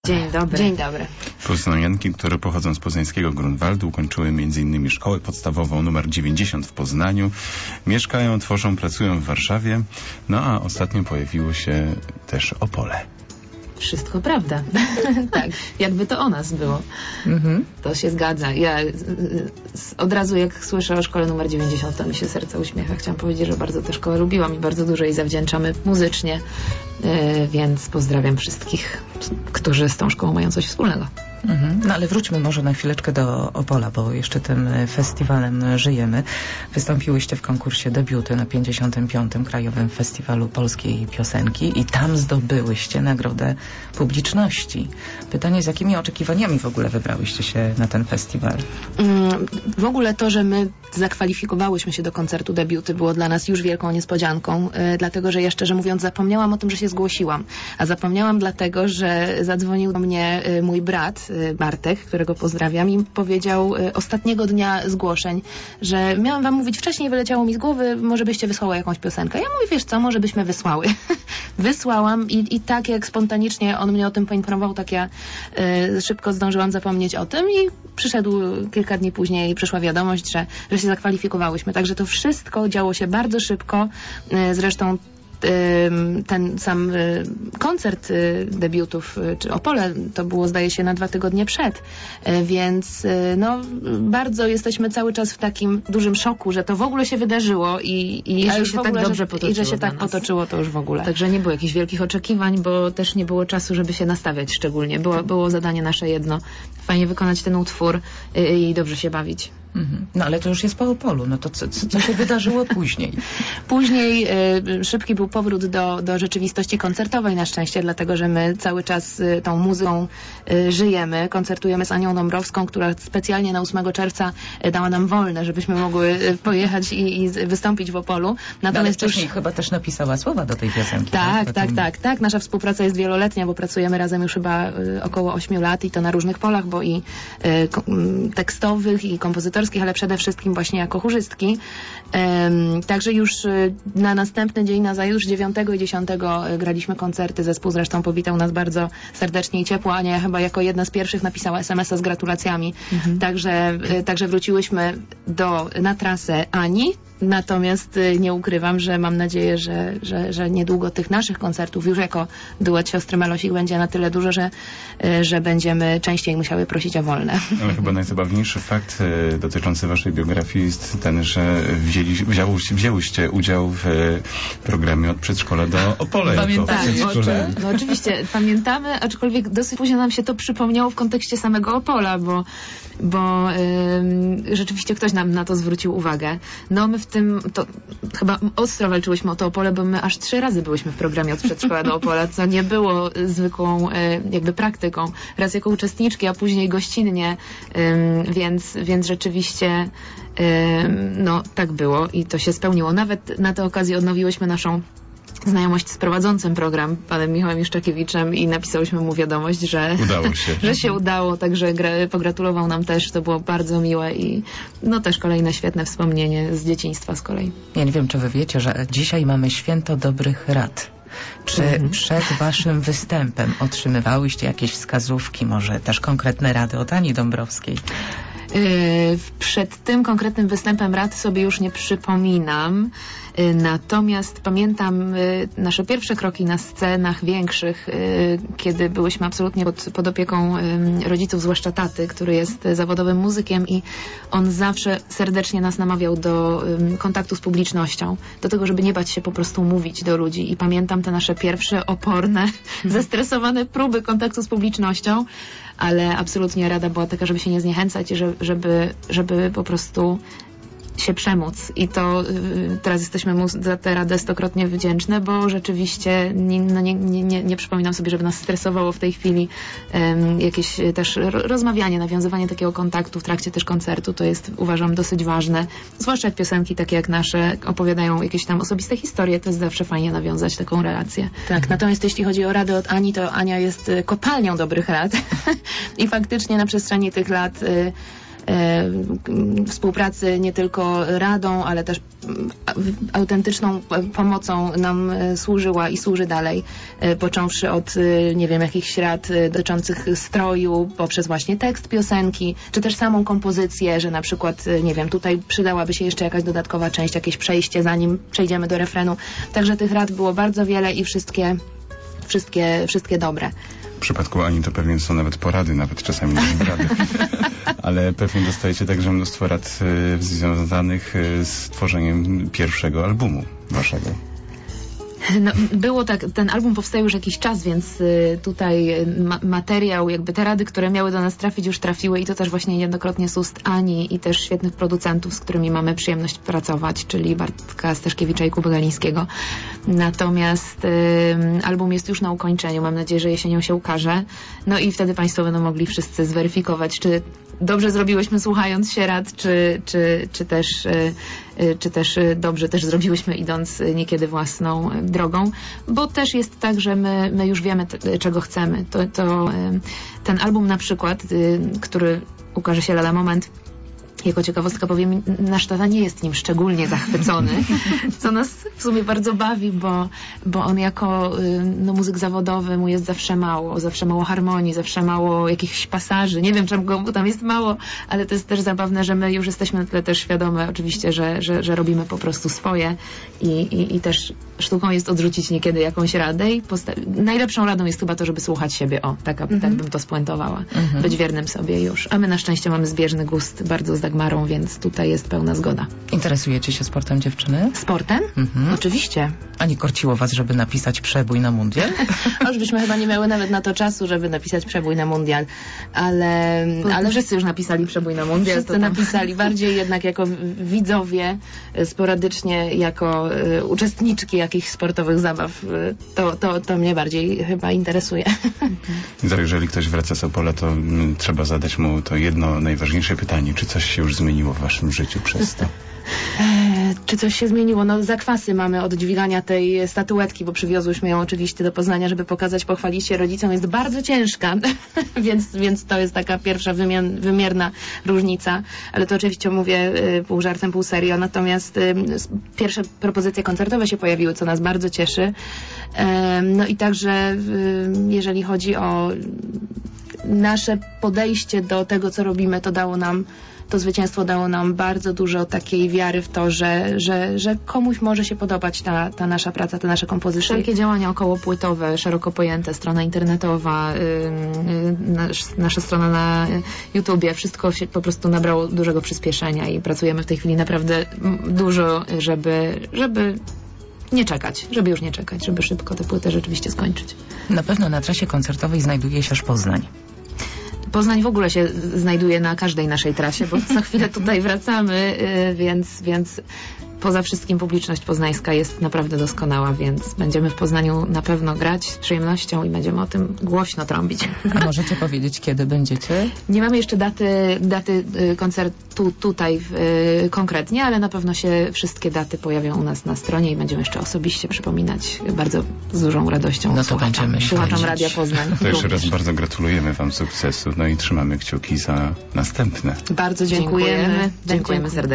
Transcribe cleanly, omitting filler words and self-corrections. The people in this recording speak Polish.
Dzień dobry. Dzień dobry. Poznanianki, które pochodzą z poznańskiego Grunwaldu, ukończyły m.in. szkołę podstawową nr 90 w Poznaniu. Mieszkają, tworzą, pracują w Warszawie. No a ostatnio pojawiło się też Opole. Wszystko prawda. Tak, jakby to o nas było. To się zgadza. Ja od razu jak słyszę o szkole numer 90, to mi się serce uśmiecha. Chciałam powiedzieć, że bardzo tę szkołę lubiłam i bardzo dużo jej zawdzięczamy muzycznie, więc pozdrawiam wszystkich, którzy z tą szkołą mają coś wspólnego. No ale wróćmy może na chwileczkę do Opola, bo jeszcze tym festiwalem żyjemy. Wystąpiłyście w konkursie debiuty na 55. Krajowym Festiwalu Polskiej Piosenki i tam zdobyłyście nagrodę publiczności. Pytanie, z jakimi oczekiwaniami w ogóle wybrałyście się na ten festiwal? W ogóle to, że my zakwalifikowałyśmy się do koncertu debiuty, było dla nas już wielką niespodzianką, dlatego, że ja szczerze mówiąc zapomniałam o tym, że się zgłosiłam. A zapomniałam dlatego, że zadzwonił do mnie mój brat, Bartek, którego pozdrawiam, i powiedział ostatniego dnia zgłoszeń, że miałam wam mówić wcześniej, wyleciało mi z głowy, może byście wysłały jakąś piosenkę. Ja mówię, wiesz co, może byśmy wysłały. Wysłałam i tak jak spontanicznie on mnie o tym poinformował, tak ja szybko zdążyłam zapomnieć o tym i przyszedł kilka dni później, przyszła wiadomość, że się zakwalifikowałyśmy. Także to wszystko działo się bardzo szybko. Zresztą ten sam koncert debiutów, czy Opole, to było zdaje się na 2 tygodnie przed, więc no bardzo jesteśmy cały czas w takim dużym szoku, że to w ogóle się wydarzyło i że się tak dobrze potoczyło. I że się tak potoczyło, to już w ogóle. Także nie było jakichś wielkich oczekiwań, bo też nie było czasu, żeby się nastawiać szczególnie. Było zadanie nasze jedno. Fajnie wykonać ten utwór i dobrze się bawić. No ale to już jest po Opolu. No to co się wydarzyło później? Później szybki był powrót do rzeczywistości koncertowej na szczęście, dlatego że my cały czas tą muzyką żyjemy. Koncertujemy z Anią Dąbrowską, która specjalnie na 8 czerwca dała nam wolne, żebyśmy mogły pojechać i wystąpić w Opolu. Natomiast wcześniej chyba też napisała słowa do tej piosenki. Tak. Nasza współpraca jest wieloletnia, bo pracujemy razem już chyba około 8 lat i to na różnych polach, bo i tekstowych, i kompozytorskich, ale przede wszystkim właśnie jako chórzystki. Także już na następny dzień, nazajutrz 9 i 10 graliśmy koncerty. Zespół zresztą powitał nas bardzo serdecznie i ciepło. Ania chyba jako jedna z pierwszych napisała SMS-a z gratulacjami. Także wróciłyśmy na trasę Ani. Natomiast nie ukrywam, że mam nadzieję, że niedługo tych naszych koncertów już jako duet siostry Melosik będzie na tyle dużo, że będziemy częściej musiały prosić o wolne. Ale chyba najzabawniejszy fakt dotyczący waszej biografii jest ten, że wzięłyście udział w programie Od przedszkola do Opole. Pamiętamy. No oczywiście pamiętamy, aczkolwiek dosyć późno nam się to przypomniało w kontekście samego Opola, bo rzeczywiście ktoś nam na to zwrócił uwagę. No my w tym, to chyba ostro walczyłyśmy o to Opole, bo my aż 3 razy byłyśmy w programie Od przedszkola do Opola, co nie było zwykłą jakby praktyką. Raz jako uczestniczki, a później gościnnie, więc rzeczywiście no tak było i to się spełniło. Nawet na tę okazję odnowiłyśmy naszą znajomość z prowadzącym program, panem Michałem Juszczakiewiczem, i napisałyśmy mu wiadomość, że że się udało, także pogratulował nam też, to było bardzo miłe i no też kolejne świetne wspomnienie z dzieciństwa z kolei. Ja nie wiem, czy wy wiecie, że dzisiaj mamy Święto Dobrych Rad. Czy przed waszym występem otrzymywałyście jakieś wskazówki, może też konkretne rady od Ani Dąbrowskiej? Przed tym konkretnym występem rad sobie już nie przypominam. Natomiast pamiętam nasze pierwsze kroki na scenach większych, kiedy byłyśmy absolutnie pod opieką rodziców, zwłaszcza taty, który jest zawodowym muzykiem i on zawsze serdecznie nas namawiał do kontaktu z publicznością, do tego, żeby nie bać się po prostu mówić do ludzi. I pamiętam te nasze pierwsze oporne, zestresowane próby kontaktu z publicznością, ale absolutnie rada była taka, żeby się nie zniechęcać i żeby po prostu się przemóc. I teraz jesteśmy mu za tę radę 100-krotnie wdzięczne, bo rzeczywiście nie przypominam sobie, żeby nas stresowało w tej chwili jakieś też rozmawianie, nawiązywanie takiego kontaktu w trakcie też koncertu. To jest, uważam, dosyć ważne. Zwłaszcza jak piosenki takie jak nasze opowiadają jakieś tam osobiste historie, to jest zawsze fajnie nawiązać taką relację. Tak, natomiast jeśli chodzi o rady od Ani, to Ania jest kopalnią dobrych rad i faktycznie na przestrzeni tych lat współpracy nie tylko radą, ale też autentyczną pomocą nam służyła i służy dalej, począwszy od, nie wiem, jakichś rad dotyczących stroju, poprzez właśnie tekst piosenki, czy też samą kompozycję, że na przykład, nie wiem, tutaj przydałaby się jeszcze jakaś dodatkowa część, jakieś przejście, zanim przejdziemy do refrenu. Także tych rad było bardzo wiele i wszystkie dobre. W przypadku Ani to pewnie są nawet porady, nawet czasami nie rady. Ale pewnie dostajecie także mnóstwo rad związanych z tworzeniem pierwszego albumu waszego. No, było tak, ten album powstał już jakiś czas, więc tutaj materiał, jakby te rady, które miały do nas trafić, już trafiły i to też właśnie niejednokrotnie z ust Ani i też świetnych producentów, z którymi mamy przyjemność pracować, czyli Bartka Staszkiewicza i Kuby Galińskiego. Natomiast album jest już na ukończeniu, mam nadzieję, że jesienią się ukaże. No i wtedy Państwo będą mogli wszyscy zweryfikować, czy dobrze zrobiłyśmy słuchając się rad, czy też dobrze też zrobiłyśmy idąc niekiedy własną drogą, bo też jest tak, że my już wiemy, czego chcemy. Ten album na przykład, który ukaże się lada moment, jako ciekawostka powiem, nasz tata nie jest nim szczególnie zachwycony, co nas w sumie bardzo bawi, bo on jako muzyk zawodowy mu jest zawsze mało harmonii, zawsze mało jakichś pasaży. Nie wiem, czemu tam jest mało, ale to jest też zabawne, że my już jesteśmy na tyle też świadome oczywiście, że robimy po prostu swoje i też sztuką jest odrzucić niekiedy jakąś radę i najlepszą radą jest chyba to, żeby słuchać siebie. Tak bym to spuentowała. Być wiernym sobie już. A my na szczęście mamy zbieżny gust bardzo z Dagmarą, więc tutaj jest pełna zgoda. Interesujecie się sportem, dziewczyny? Sportem? Oczywiście. A nie korciło was, żeby napisać przebój na mundial? Już byśmy chyba nie miały nawet na to czasu, żeby napisać przebój na mundial, ale wszyscy już napisali przebój na mundial. Wszyscy napisali, bardziej jednak jako widzowie, sporadycznie jako uczestniczki jakichś sportowych zabaw. To mnie bardziej chyba interesuje. Jeżeli ktoś wraca z Opola, to trzeba zadać mu to jedno najważniejsze pytanie. Czy coś się już zmieniło w waszym życiu przez to? Czy coś się zmieniło? No zakwasy mamy od dźwigania tej statuetki, bo przywiozłyśmy ją oczywiście do Poznania, żeby pokazać, pochwalić się rodzicom. Jest bardzo ciężka, więc to jest taka pierwsza wymierna różnica. Ale to oczywiście mówię pół żartem, pół serio. Natomiast pierwsze propozycje koncertowe się pojawiły, co nas bardzo cieszy. No i także jeżeli chodzi o nasze podejście do tego, co robimy, to zwycięstwo dało nam bardzo dużo takiej wiary w to, że komuś może się podobać ta nasza praca, te nasze kompozycje. Wszelkie działania okołopłytowe, szeroko pojęte, strona internetowa, nasza strona na YouTubie, wszystko się po prostu nabrało dużego przyspieszenia i pracujemy w tej chwili naprawdę dużo, żeby nie czekać, żeby już nie czekać, żeby szybko tę płytę rzeczywiście skończyć. Na pewno na trasie koncertowej znajduje się aż Poznań. Poznań w ogóle się znajduje na każdej naszej trasie, bo co chwilę tutaj wracamy, więc poza wszystkim publiczność poznańska jest naprawdę doskonała, więc będziemy w Poznaniu na pewno grać z przyjemnością i będziemy o tym głośno trąbić. A możecie powiedzieć, kiedy będziecie? Nie mamy jeszcze daty koncertu tutaj konkretnie, ale na pewno się wszystkie daty pojawią u nas na stronie i będziemy jeszcze osobiście przypominać bardzo z dużą radością słuchaczom Radia Poznań. To jeszcze raz bardzo gratulujemy wam sukcesu, no i trzymamy kciuki za następne. Bardzo dziękujemy. Dziękujemy serdecznie.